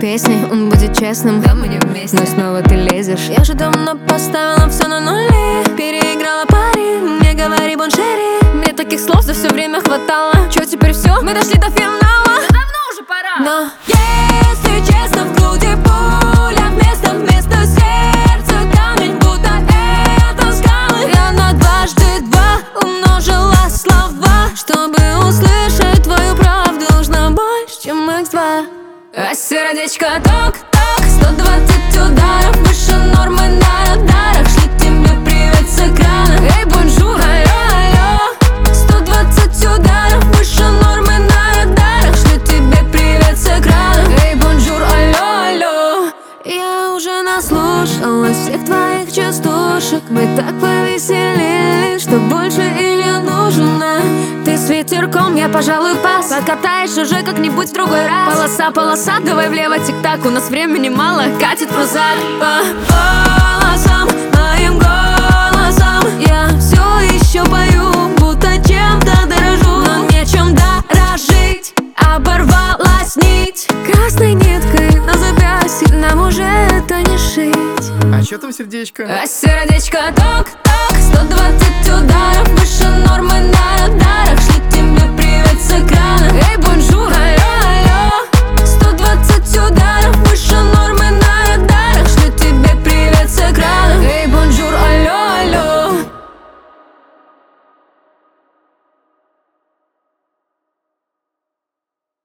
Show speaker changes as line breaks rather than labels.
песней, он будет честным.
Да, мы не вместе,
но снова ты лезешь.
Я же давно поставила все на нули, переиграла пари, не говори бонжери. Мне таких слов за все время хватало. Чё теперь все? Мы дошли до финала. Да давно уже пора. Но если честно, в груди пуля, вместо сердца камень, будто это скалы. Я на дважды два умножила слова, чтобы услышать твою правду, нужно больше, чем x2. А сердечко ток-ток, 120 ударов выше нормы на радарах. Шлю тебе привет с экрана. Эй, бонжур, алло, 120 ударов выше нормы на радарах. Шлю тебе привет с экрана. Эй, бонжур, алло. Я уже наслушалась всех твоих частушек. Мы так повеселили, что больше и не нужно. Ты с ветерком, я, пожалуй, пас. Покатаешь уже как-нибудь в другой раз. Полоса, давай влево, тик-так. У нас времени мало, катит крузак. По полосам, моим голосом я все еще пою, будто чем-то дорожу. Но нечем дорожить, оборвалась нить красной ниткой на запястье, нам уже это не шить.
А чё там сердечко?
А сердечко ток-ток, 120 ударов выше нормы на радарах. Шлю тебе привет с экрана. Эй, бонжур.